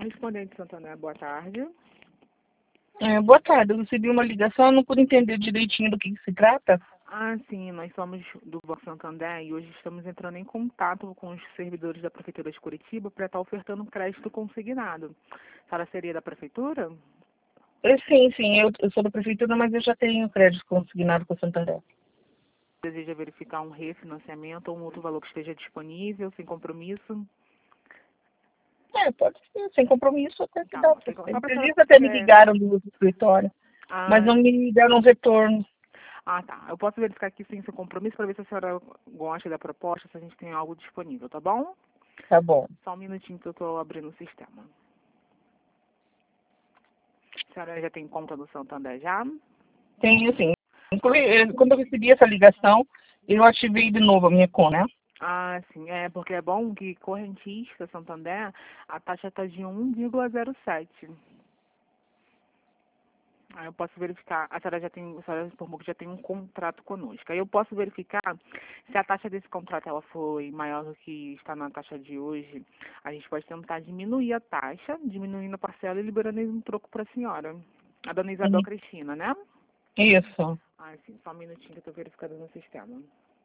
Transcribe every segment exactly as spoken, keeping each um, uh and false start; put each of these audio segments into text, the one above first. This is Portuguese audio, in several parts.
Correspondente Santander, boa tarde. É, boa tarde, eu recebi uma ligação, eu não pude entender direitinho do que, que se trata. Ah, sim, nós somos do Banco Santander e hoje estamos entrando em contato com os servidores da Prefeitura de Curitiba para estar ofertando um crédito consignado. A senhora seria da Prefeitura? É, sim, sim, eu, eu sou da prefeitura, mas eu já tenho crédito consignado com o Santander. Deseja verificar um refinanciamento ou um outro valor que esteja disponível, sem compromisso? É, pode ser, sem compromisso até que Tá dá. bom, sem com- só para Eles senhora... até me é, ligaram do do escritório, mas Ah, não me deram um retorno. ah, tá. Eu posso verificar aqui sim sem compromisso para ver se a senhora gosta da proposta, se a gente tem algo disponível, tá bom? Tá bom. Só um minutinho que eu estou abrindo o sistema. A senhora já tem conta do Santander já? Tenho, sim. Inclui- eh, Quando eu recebi essa ligação, eu ativei de novo a minha conta, né? Ah, sim. É, porque é bom que correntista Santander, a taxa está de um vírgula zero sete. Aí eu posso verificar, a senhora já tem, a senhora informou que já tem um contrato conosco. Aí eu posso verificar se a taxa desse contrato ela foi maior do que está na taxa de hoje. A gente pode tentar diminuir a taxa, diminuindo a parcela e liberando um troco para a senhora. A dona Isabel Uhum. Cristina, né? Isso. Ah, sim. Só um minutinho que eu estou verificando no sistema.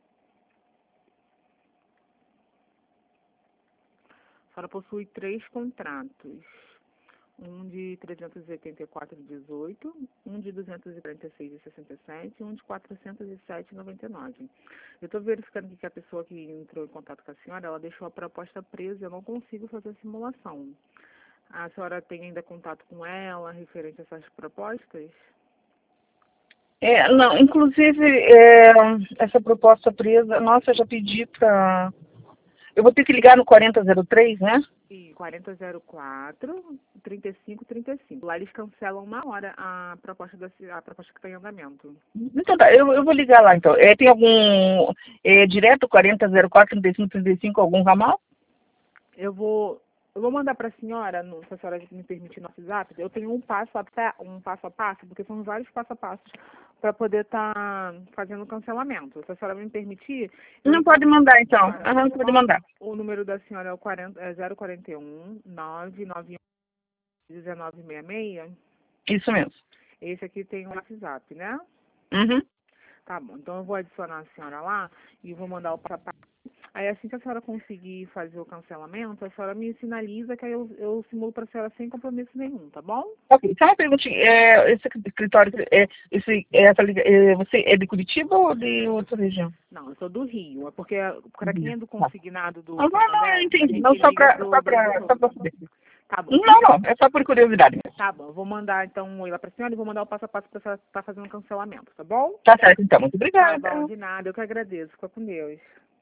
A senhora possui três contratos. Um de trezentos e oitenta e quatro vírgula dezoito, um de duzentos e quarenta e seis vírgula sessenta e sete e um de quatrocentos e sete vírgula noventa e nove. Eu estou verificando aqui que a pessoa que entrou em contato com a senhora, ela deixou a proposta presa, eu não consigo fazer a simulação. A senhora tem ainda contato com ela, referente a essas propostas? É, não, inclusive, é, essa proposta presa, nossa, eu já pedi para. Eu vou ter que ligar no quarenta zero três, né? E quarenta zero quatro, trinta e cinco trinta e cinco. Lá eles cancelam na hora a proposta, da, a proposta que está em andamento. Então tá, eu, eu vou ligar lá então. É, tem algum. É, direto quarenta zero quatro, trinta e cinco, trinta e cinco, algum ramal? Eu vou, eu vou mandar para a senhora, no, se a senhora me permitir no WhatsApp, eu tenho um passo a, pa- um passo, a passo, porque são vários passo a passos para poder estar fazendo o cancelamento. Se a senhora me permitir, eu Não encaminho pode mandar então. para a Aham, pode senhora. mandar. O número da senhora é o quarenta, é zero quarenta e um, nove nove um, dezenove sessenta e seis. Isso mesmo. Esse aqui tem o WhatsApp, né? Uhum. Tá bom, então eu vou adicionar a senhora lá e vou mandar o passo. Aí assim que a senhora conseguir fazer o cancelamento, a senhora me sinaliza que aí eu, eu simulo para a senhora sem compromisso nenhum, tá bom? Ok, só uma perguntinha. É, esse escritório, é, esse, é, essa, liga- é, você é de Curitiba ou de outra região? Não, eu sou do Rio. É porque para quem Uhum. é do Tá. consignado do Ah, não, não, eu Santander, a entendi. Não, gente só liga pra, pro só Brasil pra, só todo. pra saber. Tá bom. Não, não, é só por curiosidade mesmo. Tá bom, eu vou mandar então um oi lá para a senhora e vou mandar o passo a passo para a senhora estar fazendo o cancelamento, tá bom? Tá certo, então. Muito Tá obrigada. bom, de nada, eu que agradeço. Fica com Deus.